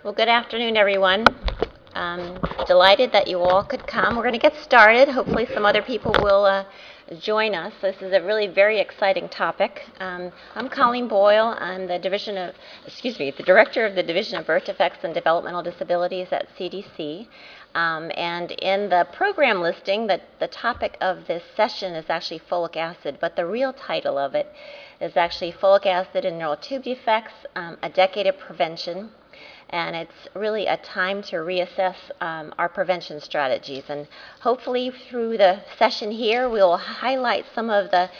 Well, good afternoon, everyone. Delighted that you all could come. We're going to get started. Hopefully some other people will join us. This is a really very exciting topic. I'm Colleen Boyle. I'm the Director of the Division of Birth Defects and Developmental Disabilities at CDC. And in the program listing, the topic of this session is actually folic acid, but the real title of it is actually Folic Acid and Neural Tube Defects, a Decade of Prevention. And it's really a time to reassess our prevention strategies. And hopefully through the session here, we'll highlight some of the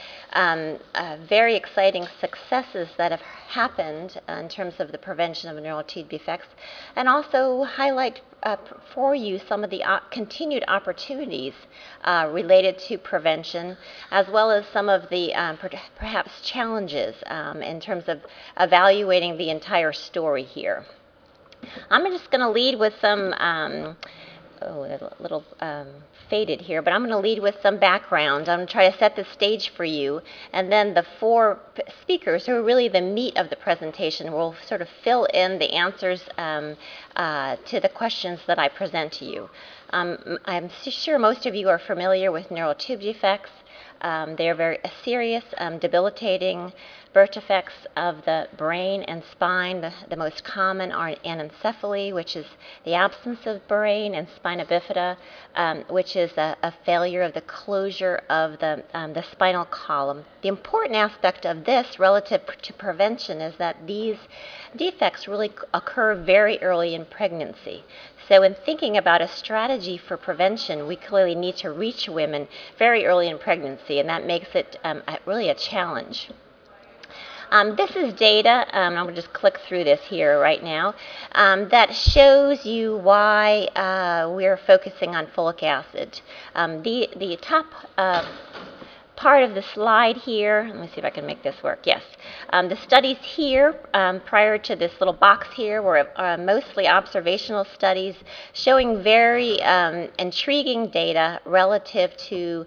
very exciting successes that have happened in terms of the prevention of neural tube defects, and also highlight for you some of the continued opportunities related to prevention, as well as some of the perhaps challenges in terms of evaluating the entire story here. I'm just going to lead with some, a little faded here, but I'm going to lead with some background. I'm going to try to set the stage for you, and then the four speakers, who are really the meat of the presentation, will sort of fill in the answers to the questions that I present to you. I'm sure most of you are familiar with neural tube defects. They are very serious, debilitating birth defects of the brain and spine. The most common are anencephaly, which is the absence of brain, and spina bifida, which is a failure of the closure of the spinal column. The important aspect of this relative to prevention is that these defects really occur very early in pregnancy. So in thinking about a strategy for prevention, we clearly need to reach women very early in pregnancy, and that makes it really a challenge. This is data, I'm going to just click through this here right now, that shows you why we're focusing on folic acid. The top part of the slide here, let me see if I can make this work, yes. The studies here, prior to this little box here, were mostly observational studies showing very intriguing data relative to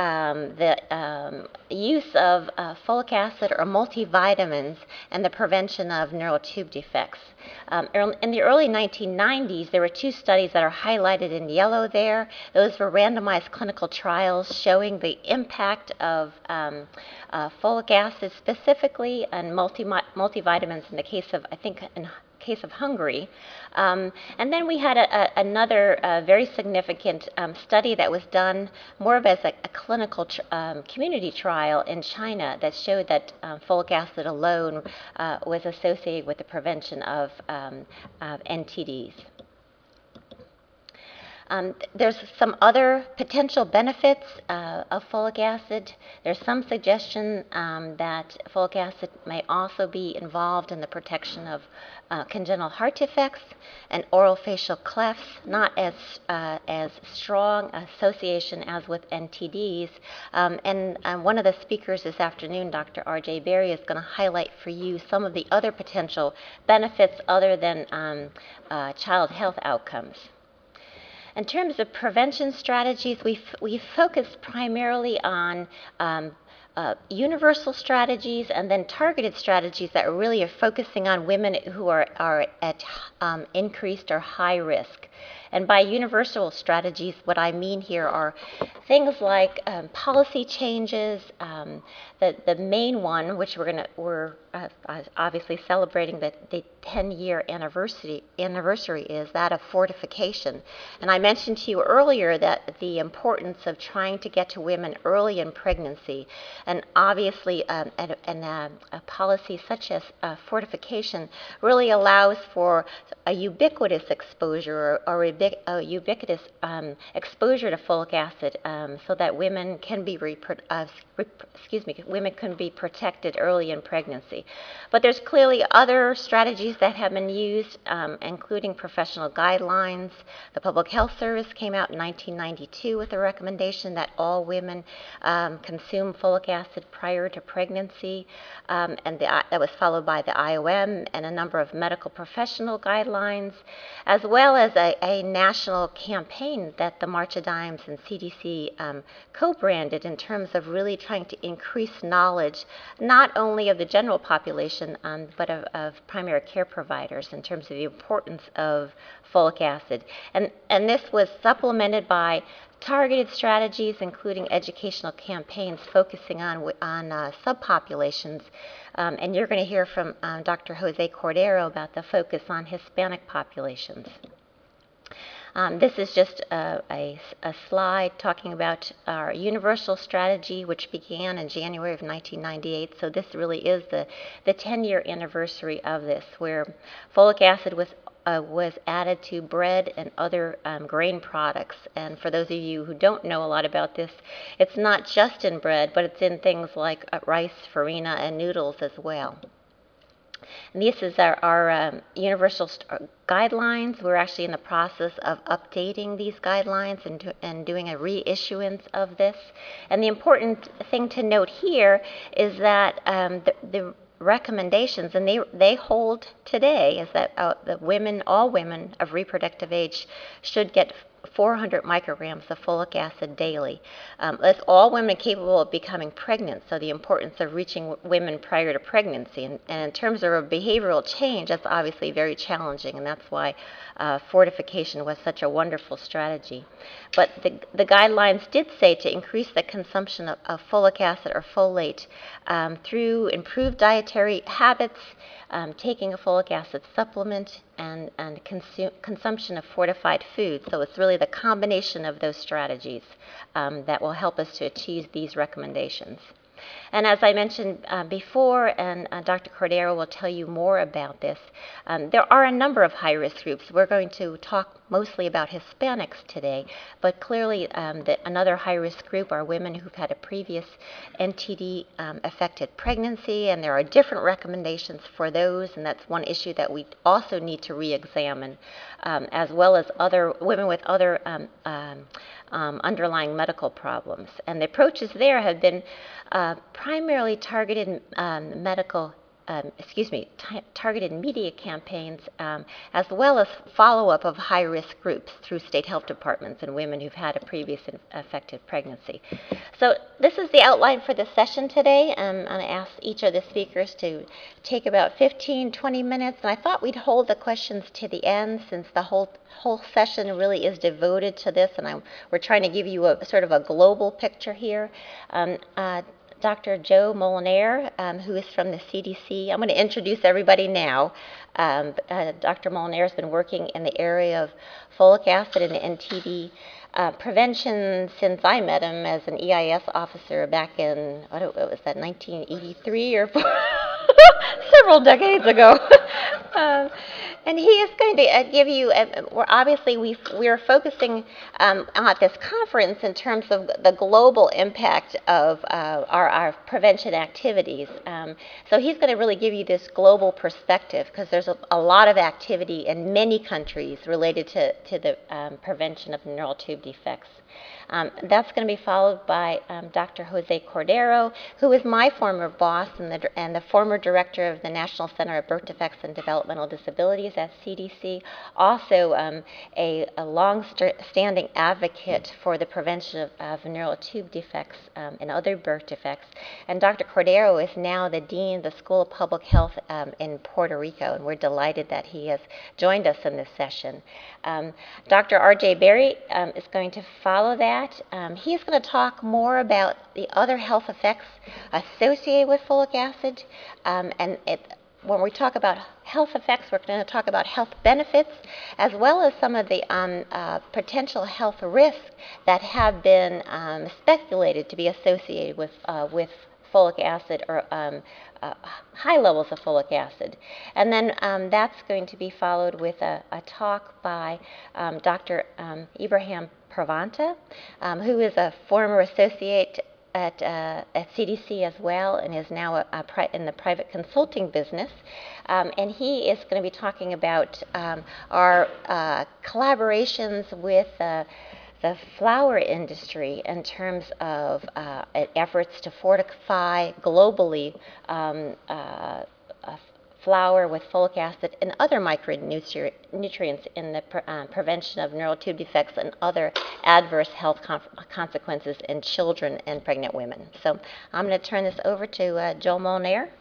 the use of folic acid or multivitamins and the prevention of neural tube defects. In the early 1990s, there were two studies that are highlighted in yellow there. Those were randomized clinical trials showing the impact of folic acid specifically and multivitamins in the case of, I think, case of Hungary. And then we had another very significant study that was done more of as a clinical community trial in China that showed that folic acid alone was associated with the prevention of NTDs. There's some other potential benefits of folic acid. There's some suggestion that folic acid may also be involved in the protection of congenital heart defects and orofacial clefts, not as strong association as with NTDs. And one of the speakers this afternoon, Dr. R.J. Berry, is going to highlight for you some of the other potential benefits other than child health outcomes. In terms of prevention strategies, we focused primarily on universal strategies and then targeted strategies that really are focusing on women who are at increased or high risk. And by universal strategies, what I mean here are things like policy changes. The main one, which we're obviously celebrating the 10-year anniversary is that of fortification. And I mentioned to you earlier that the importance of trying to get to women early in pregnancy, and obviously a policy such as fortification really allows for a ubiquitous exposure or a ubiquitous exposure to folic acid, so that women can be protected early in pregnancy. But there's clearly other strategies that have been used, including professional guidelines. The Public Health Service came out in 1992 with a recommendation that all women consume folic acid prior to pregnancy, that was followed by the IOM and a number of medical professional guidelines, as well as a national campaign that the March of Dimes and CDC co-branded in terms of really trying to increase knowledge, not only of the general population, but of primary care providers in terms of the importance of folic acid. And this was supplemented by targeted strategies, including educational campaigns focusing on subpopulations. And you're going to hear from Dr. Jose Cordero about the focus on Hispanic populations. This is just a slide talking about our universal strategy, which began in January of 1998. So this really is the 10-year anniversary of this, where folic acid was added to bread and other grain products. And for those of you who don't know a lot about this, it's not just in bread, but it's in things like rice, farina, and noodles as well. And this is our universal guidelines. We're actually in the process of updating these guidelines and doing a reissuance of this. And the important thing to note here is that the recommendations, and they hold today, is that all women of reproductive age should get 400 micrograms of folic acid daily. That's all women capable of becoming pregnant, so the importance of reaching women prior to pregnancy. And in terms of a behavioral change, that's obviously very challenging, and that's why fortification was such a wonderful strategy. But the guidelines did say to increase the consumption of folic acid or folate through improved dietary habits, taking a folic acid supplement, and consumption of fortified foods. So it's really the combination of those strategies that will help us to achieve these recommendations. And as I mentioned before, and Dr. Cordero will tell you more about this, there are a number of high-risk groups. We're going to talk mostly about Hispanics today, but clearly another high-risk group are women who've had a previous NTD-affected pregnancy, and there are different recommendations for those, and that's one issue that we also need to re-examine, as well as other women with other underlying medical problems. And the approaches there have been primarily targeted targeted media campaigns, as well as follow-up of high-risk groups through state health departments and women who've had a previous affected pregnancy. So this is the outline for the session today. I'm going to ask each of the speakers to take about 15-20 minutes, and I thought we'd hold the questions to the end since the whole session really is devoted to this, and we're trying to give you a sort of a global picture here. Dr. Joe Molinaire, who is from the CDC. I'm going to introduce everybody now. Dr. Molinaire has been working in the area of folic acid and NTD prevention since I met him as an EIS officer back in, what was that, 1983 or several decades ago. And he is going to give you, obviously we are focusing at this conference in terms of the global impact of our prevention activities. So he's going to really give you this global perspective, because there's a lot of activity in many countries related to the prevention of neural tube defects. That's going to be followed by Dr. Jose Cordero, who is my former boss and the former director of the National Center of Birth Defects and Developmental Disabilities at CDC, also a long-standing advocate for the prevention of neural tube defects and other birth defects. And Dr. Cordero is now the dean of the School of Public Health in Puerto Rico, and we're delighted that he has joined us in this session. Dr. R.J. Berry is going to follow that. He's going to talk more about the other health effects associated with folic acid. When we talk about health effects, we're going to talk about health benefits, as well as some of the potential health risks that have been speculated to be associated with folic acid or high levels of folic acid. And then that's going to be followed with a talk by Dr. Ibrahim Pravanta, who is a former associate at CDC as well, and is now in the private consulting business. And he is going to be talking about our collaborations with the flower industry in terms of efforts to fortify globally flour with folic acid and other micronutrients in the prevention of neural tube defects and other adverse health consequences in children and pregnant women. So I'm going to turn this over to Joel Molnair.